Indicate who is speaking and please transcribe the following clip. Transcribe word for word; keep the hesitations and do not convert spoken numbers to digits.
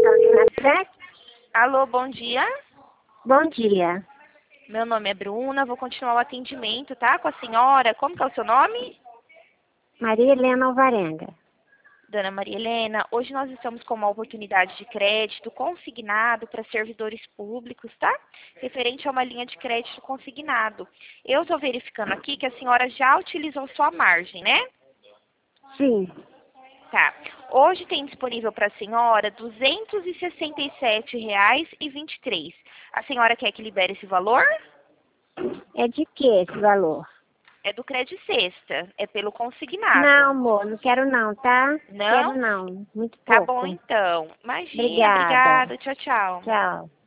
Speaker 1: Carolina Fred.
Speaker 2: Alô, bom dia.
Speaker 1: Bom dia.
Speaker 2: Meu nome é Bruna, vou continuar o atendimento, tá? Com a senhora. Como que é o seu nome?
Speaker 1: Maria Helena Alvarenga.
Speaker 2: Dona Maria Helena, hoje nós estamos com uma oportunidade de crédito consignado para servidores públicos, tá? Referente a uma linha de crédito consignado. Eu estou verificando aqui que a senhora já utilizou sua margem, né?
Speaker 1: Sim.
Speaker 2: Tá. Hoje tem disponível para a senhora duzentos e sessenta e sete reais e vinte e três. A senhora quer que libere esse valor?
Speaker 1: É de que esse valor?
Speaker 2: É do Credit Sexta, é pelo consignado.
Speaker 1: Não, amor, não quero não, tá?
Speaker 2: Não?
Speaker 1: Quero não, muito
Speaker 2: Tá bom
Speaker 1: pouco.
Speaker 2: então. Imagina,
Speaker 1: Obrigada.
Speaker 2: obrigada. Tchau, tchau.
Speaker 1: Tchau.